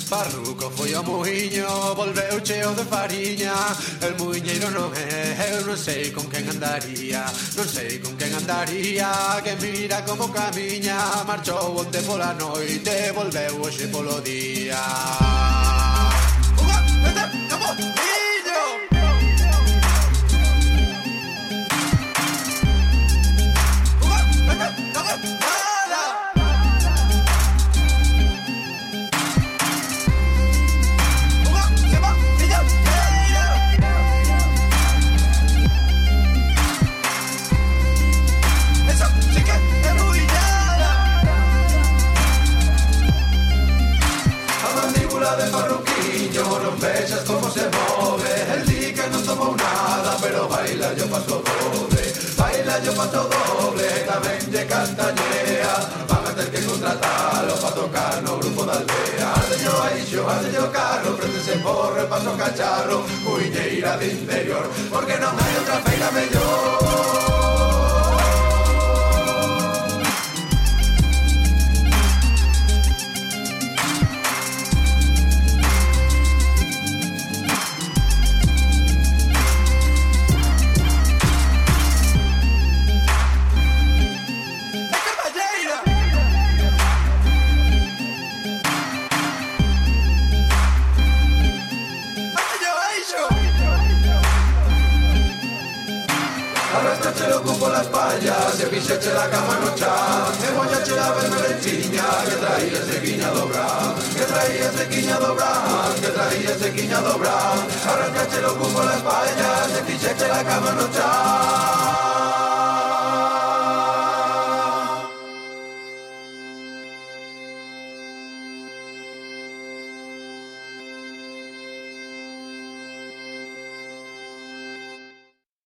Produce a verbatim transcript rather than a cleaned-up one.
Parruco foi ao muiño, volveu cheo de fariña. El muiñeiro non é, eu non sei con quen andaría. Non sei con quen andaría, que mira como camiña. Marchou onte pola noite, volveu hoxe polo día. Unha, vete, vamos, niño! Unha, vete, vamos, nada! Unha, se va, niña, neira! Eso sí que é ruinada. A mandíbula de Parruquiño, non vexas como se move. El di que non tomou nada, pero baila yo paso doble. Baila yo paso doble, tamén lle cantañea. Van a ter que contratalo pa tocar no grupo da aldea. Ardello aixo, ardello carro, prendese porre, paso cacharro. Muiñeira de interior, porque non hai outra feira mellor. Arrastrache loco por las payas, se fixeche la cama no chan. E mollache la bermerechiña, que traía ese quiñado bran. Que traía ese quiñado bran, que traía ese quiñado bran. Arrastrache loco por las payas, se fixeche la cama no chan.